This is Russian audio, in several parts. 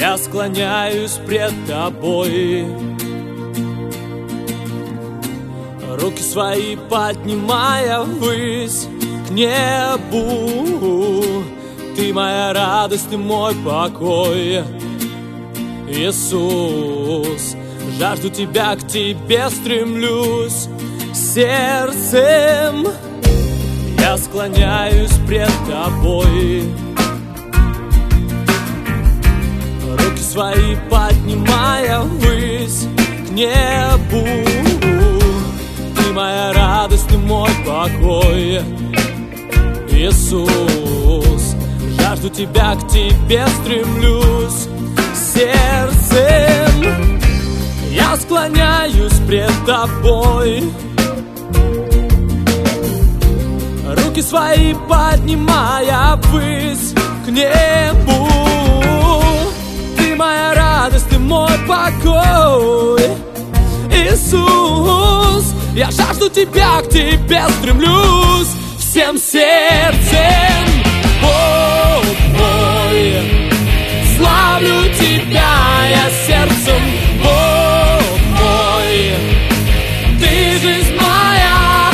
Я склоняюсь пред тобой, руки свои поднимая ввысь к небу. Ты моя радость, ты мой покой, Иисус. Жажду тебя, к тебе стремлюсь сердцем. Я склоняюсь пред тобой, руки свои поднимая ввысь к небу. Ты моя радость, ты мой покой, Иисус. Жажду тебя, к тебе стремлюсь сердцем. Я склоняюсь пред тобой, руки свои поднимая ввысь к небу. Ты моя радость, ты мой покой, Иисус. Я жажду тебя, к тебе стремлюсь всем сердцем. Бог мой, славлю тебя я сердцем. Бог мой, ты жизнь моя.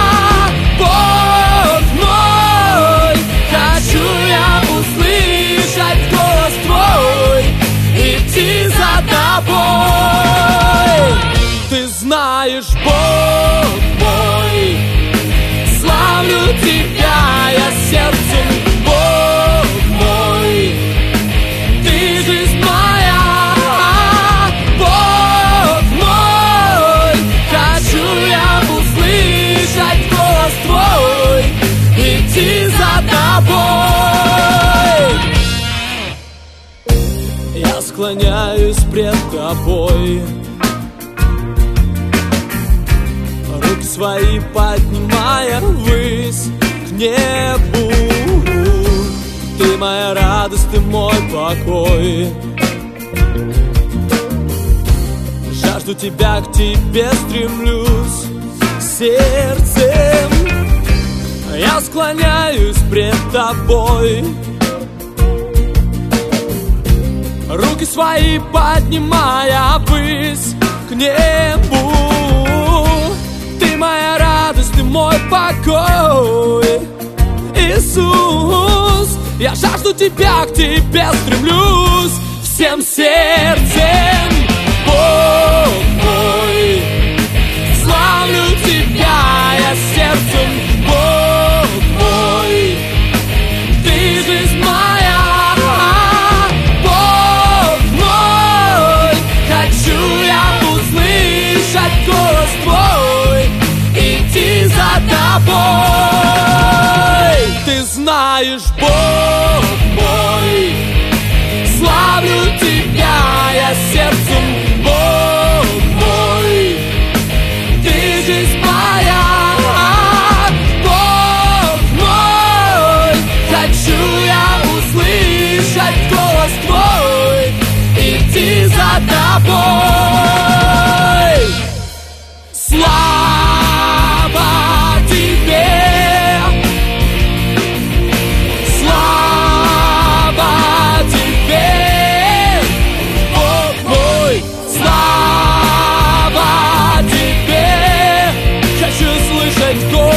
Бог мой, хочу я услышать голос твой, идти за тобой. Ты знаешь, Бог мой, славлю тебя я сердцем. Бог мой, ты жизнь моя. Бог мой, хочу я услышать голос твой, идти за тобой. Я склоняюсь пред тобой, руки свои поднимая ввысь к небу. Ты моя радость, ты мой покой. Жажду тебя, к тебе стремлюсь сердцем. Я склоняюсь пред тобой, руки свои поднимая ввысь к небу. Ты моя радость, ты мой покой, Иисус. Я жажду тебя, к тебе стремлюсь всем сердцем. Бог мой, славлю тебя я сердцем. Бог мой, ты жизнь моя. Бог мой, хочу я услышать голос твой, идти за тобой. Ты знаешь, Бог мой, славлю тебя я сердцем. Бог мой, ты жизнь моя. Бог мой, хочу я услышать голос твой, идти за тобой. Слава тебе, слава тебе, Бог мой, слава тебе. Хочу слышать голос